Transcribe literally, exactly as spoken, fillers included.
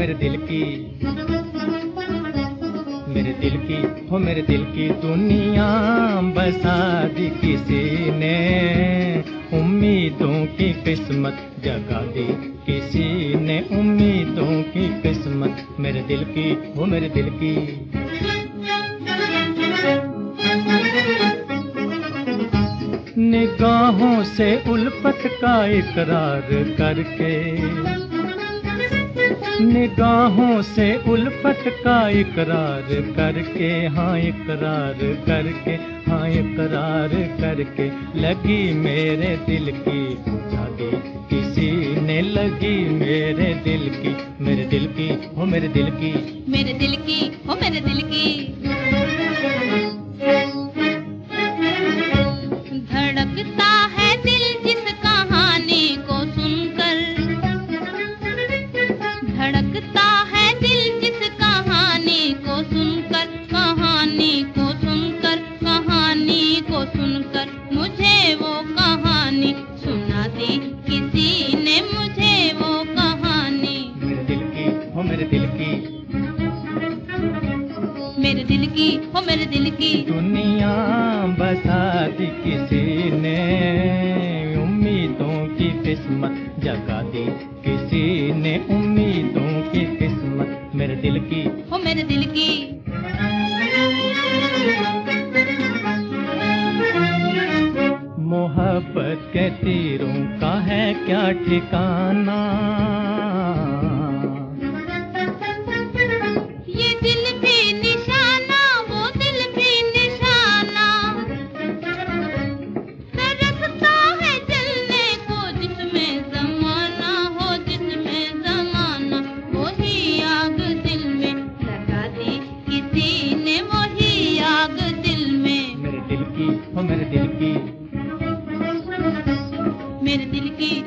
मेरे दिल की, मेरे दिल की, हो मेरे दिल की दुनिया बसा दी किसी ने, उम्मीदों की किस्मत जगा दी किसी ने, उम्मीदों की किस्मत मेरे दिल की, हो मेरे दिल की। निगाहों से उल्फत का इकरार करके, निगाहों से उल्फत का इकरार करके, हाँ इकरार करके, हाँ इकरार करके, लगी मेरे दिल की जागी किसी ने, लगी मेरे दिल की, मेरे दिल की, हो मेरे दिल की, मेरे दिल की, हो मेरे दिल की। धड़कता है दिल जिस कहानी को सुनकर, धड़कता है दिल जिस कहानी को सुनकर, कहानी को सुनकर, कहानी को सुनकर, मुझे वो कहानी सुना दी किसी ने, मुझे वो कहानी। मेरे दिल की, हो मेरे दिल की, मेरे दिल की, हो मेरे दिल की। दुनिया बसा दी किसी ने, उम्मीदों की किस्मत जगा दी किसी ने, उम्मीदों की किस्मत मेरे दिल की, हो मेरे दिल की। मोहब्बत के तीरों का है क्या ठिकाना, ये दिल भी निशाना, वो दिल भी निशाना, तरसता है जलने को जिसमें ज़माना, हो जिसमें ज़माना, वही आग दिल में लगा दी किसी ने, वही आग दिल में। मेरे दिल की, हो मेरे दिल की, मेरे दिल की।